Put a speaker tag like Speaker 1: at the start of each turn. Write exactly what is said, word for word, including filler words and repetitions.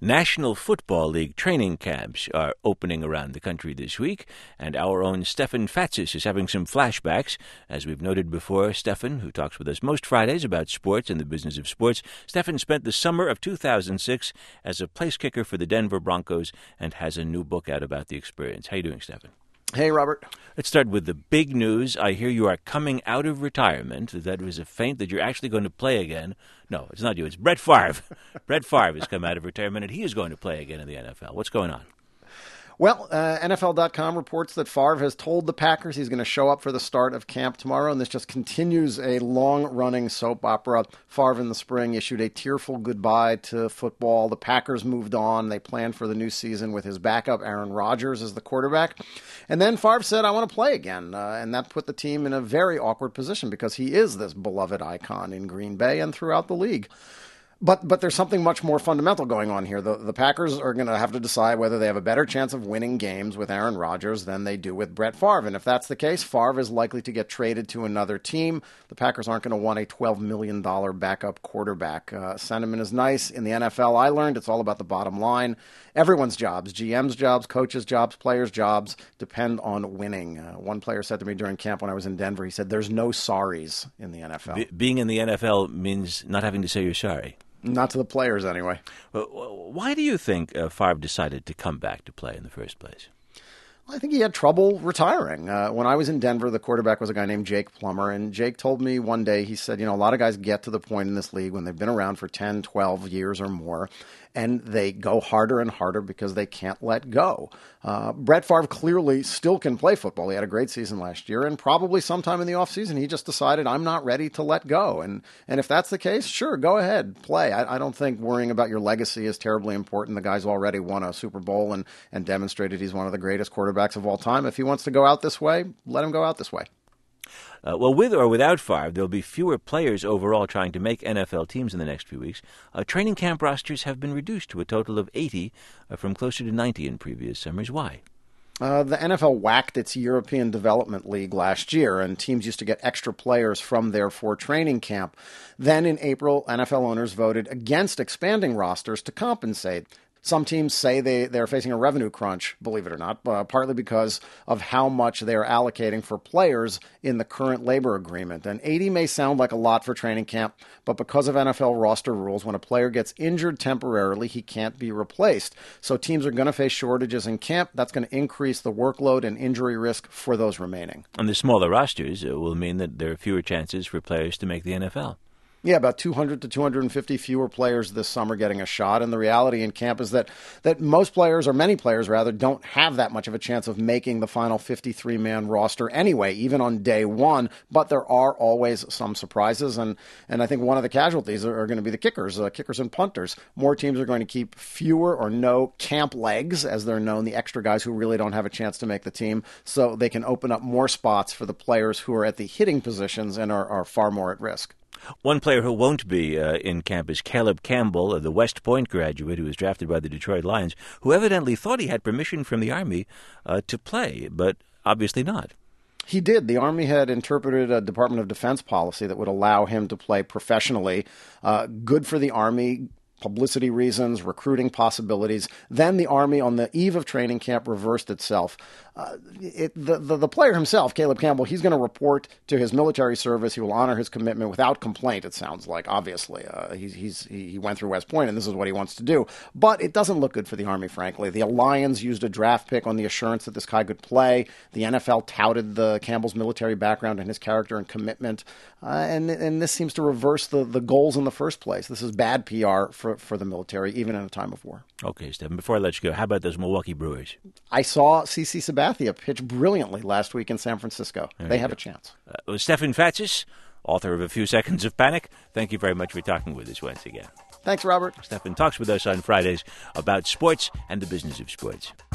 Speaker 1: National Football League training camps are opening around the country this week, and our own Stefan Fatsis is having some flashbacks. As we've noted before, Stefan, who talks with us most Fridays about sports and the business of sports, Stefan spent the summer of two thousand six as a place kicker for the Denver Broncos and has a new book out about the experience. How are you doing, Stefan?
Speaker 2: Hey, Robert.
Speaker 1: Let's start with the big news. I hear you are coming out of retirement. That was a feint that you're actually going to play again. No, it's not you. It's Brett Favre. Brett Favre has come out of retirement, and he is going to play again in the N F L. What's going on?
Speaker 2: Well, uh, N F L dot com reports that Favre has told the Packers he's going to show up for the start of camp tomorrow, and this just continues a long-running soap opera. Favre in the spring issued a tearful goodbye to football. The Packers moved on. They planned for the new season with his backup, Aaron Rodgers, as the quarterback. And then Favre said, I want to play again, uh, and that put the team in a very awkward position because he is this beloved icon in Green Bay and throughout the league. But but there's something much more fundamental going on here. The, the Packers are going to have to decide whether they have a better chance of winning games with Aaron Rodgers than they do with Brett Favre. And if that's the case, Favre is likely to get traded to another team. The Packers aren't going to want a twelve million dollars backup quarterback. Uh, sentiment is nice. In the N F L, I learned it's all about the bottom line. Everyone's jobs, G M's jobs, coaches' jobs, players' jobs, depend on winning. Uh, one player said to me during camp when I was in Denver, he said, there's no sorries in the N F L.
Speaker 1: Be- being in the N F L means not having to say you're sorry.
Speaker 2: Not to the players, anyway.
Speaker 1: Well, why do you think uh, Favre decided to come back to play in the first place?
Speaker 2: I think he had trouble retiring. Uh, when I was in Denver, the quarterback was a guy named Jake Plummer, and Jake told me one day, he said, you know, a lot of guys get to the point in this league when they've been around for ten, twelve years or more, and they go harder and harder because they can't let go. Uh, Brett Favre clearly still can play football. He had a great season last year, and probably sometime in the offseason, he just decided, I'm not ready to let go. And and if that's the case, sure, go ahead, play. I, I don't think worrying about your legacy is terribly important. The guy's already won a Super Bowl and, and demonstrated he's one of the greatest quarterbacks of all time. If he wants to go out this way, let him go out this way.
Speaker 1: Uh, well, with or without Favre, there'll be fewer players overall trying to make N F L teams in the next few weeks. Uh, training camp rosters have been reduced to a total of eighty uh, from closer to ninety in previous summers. Why?
Speaker 2: Uh, the N F L whacked its European Development League last year, and teams used to get extra players from there for training camp. Then in April, N F L owners voted against expanding rosters to compensate. Some teams say they, they're facing a revenue crunch, believe it or not, uh, partly because of how much they're allocating for players in the current labor agreement. And eighty may sound like a lot for training camp, but because of N F L roster rules, when a player gets injured temporarily, he can't be replaced. So teams are going to face shortages in camp. That's going to increase the workload and injury risk for those remaining.
Speaker 1: And the smaller rosters uh, will mean that there are fewer chances for players to make the N F L.
Speaker 2: Yeah, about two hundred to two hundred fifty fewer players this summer getting a shot. And the reality in camp is that, that most players, or many players rather, don't have that much of a chance of making the final fifty-three man roster anyway, even on day one. But there are always some surprises. And, and I think one of the casualties are, are going to be the kickers, uh, kickers and punters. More teams are going to keep fewer or no camp legs, as they're known, the extra guys who really don't have a chance to make the team, so they can open up more spots for the players who are at the hitting positions and are, are far more at risk.
Speaker 1: One player who won't be uh, in camp is Caleb Campbell, the West Point graduate who was drafted by the Detroit Lions, who evidently thought he had permission from the Army uh, to play, but obviously not.
Speaker 2: He did. The Army had interpreted a Department of Defense policy that would allow him to play professionally. Uh, good for the Army. Publicity reasons, recruiting possibilities. Then the Army, on the eve of training camp, reversed itself. Uh, it, the, the, the player himself, Caleb Campbell, he's going to report to his military service. He will honor his commitment without complaint, it sounds like, obviously. Uh, he's, he's, he went through West Point, and this is what he wants to do. But it doesn't look good for the Army, frankly. The Lions used a draft pick on the assurance that this guy could play. The N F L touted the Campbell's military background and his character and commitment. Uh, and, and this seems to reverse the, the goals in the first place. This is bad P R for for the military, even in a time of war.
Speaker 1: Okay, Stephen, before I let you go, how about those Milwaukee Brewers?
Speaker 2: I saw CeCe Sabathia pitch brilliantly last week in San Francisco. There they have go. a chance.
Speaker 1: Uh, Stefan Fatsis, author of A Few Seconds of Panic, thank you very much for talking with us once again.
Speaker 2: Thanks, Robert.
Speaker 1: Stefan talks with us on Fridays about sports and the business of sports.